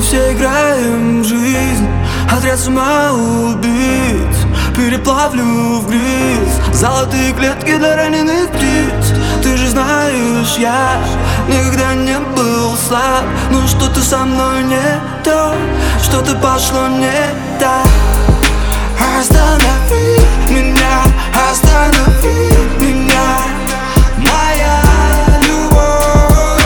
все играем в жизнь, отряд самоубийц. Переплавлю в грязь золотые клетки для раненых птиц. Ты же знаешь, я никогда не был слаб, но что-то со мной не то, что-то пошло не так. Останови меня, останови меня, моя любовь.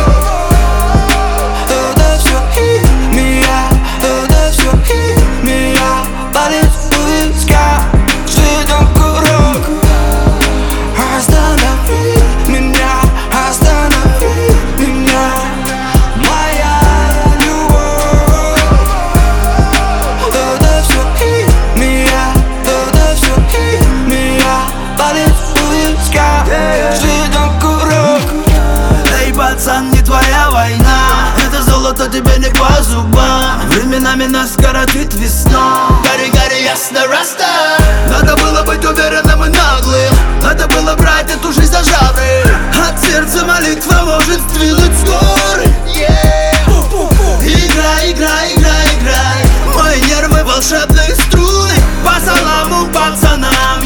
Это все химия, это все химия. Палец близко, ждем курок. Останови меня, останови меня, моя любовь. Это все химия, это все химия. Палец близко, ждем курок. Эй, пацан, не твоя война, это золото тебе не по зубам. Временами нас коротит весна. Гори, гори, ясно, раста. Надо было быть уверенным и наглым, надо было брать эту жизнь за жабры. От сердца молитва может сдвинуть с горы. Играй, играй, играй, играй, мои нервы волшебные струны. По саламу пацанам,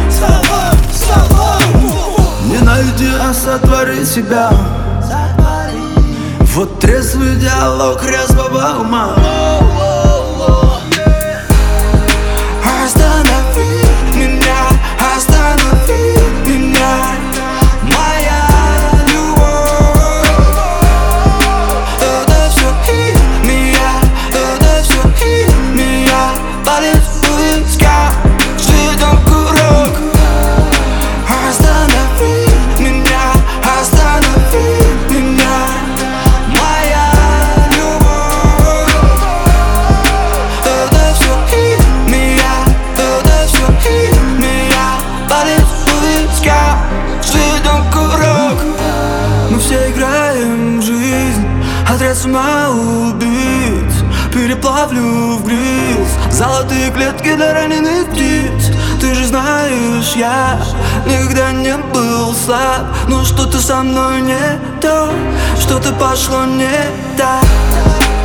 не найди, а сотвори себя. Вот трезвый диалог резвого ума. Останови меня, останови меня, моя любовь. Это все химия, это все химия. Палец близко, ждем курок. Останови меня, останови меня, моя любовь. Это все химия, это все химия. Палец близко, ждем курок. Мы все играем в жизнь, отряд самоубийц. Переплавлю в грязь золотые клетки для раненых птиц. Ты же знаешь, я никогда не был слаб, но что-то со мной не то, что-то пошло не так.